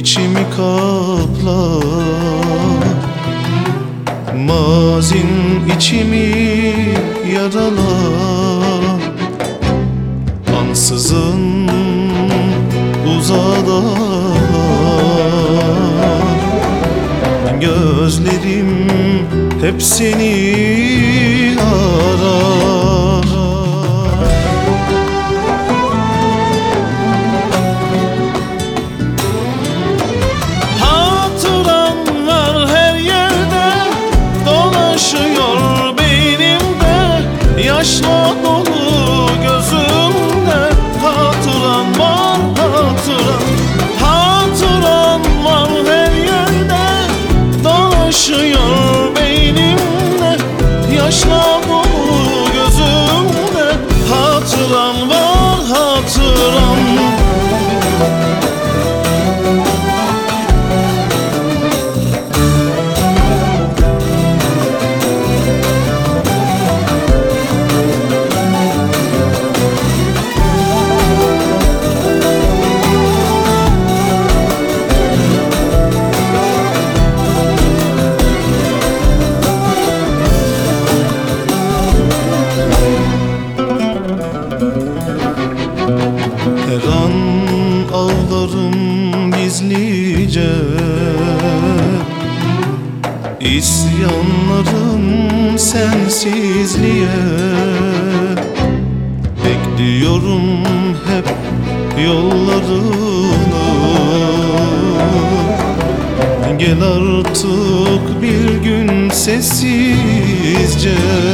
içimi kaplar. Mazin içimi yaralar. Ansızın uzalar. Gözlerim hep seni arar. Hatıran var her yerde, dolaşıyor beynimde, yaşla dolu gözümde. Hatıran var, hatıran. Hatıran var her yerde, dolaşıyor beynimde, yaşla dolu gözümde. Hatıran var, hatıran. Her an ağlarım gizlice, İsyanlarım sensizliğe. Bekliyorum hep yollarını, gel artık bir gün sessizce.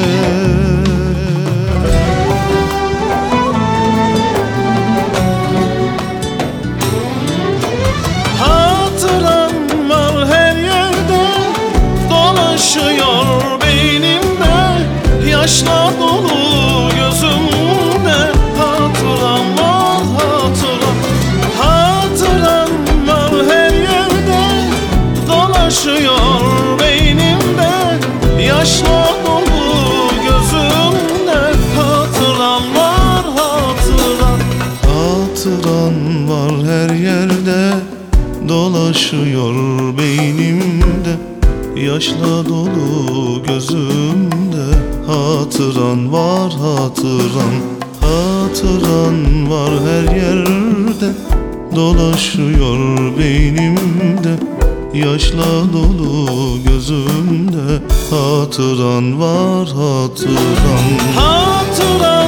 Dolaşıyor beynimde, yaşla dolu gözümde. Hatıran var, hatıran. Hatıran var her yerde, dolaşıyor beynimde, yaşla dolu gözümde. Hatıran var, hatıran. Hatıran var her yerde, dolaşıyor beynimde, yaşla dolu gözümde. Hatıran var, hatıran. Hatıran var her yerde, dolaşıyor beynimde, yaşla dolu gözümde. Hatıran var, hatıran. Hatıran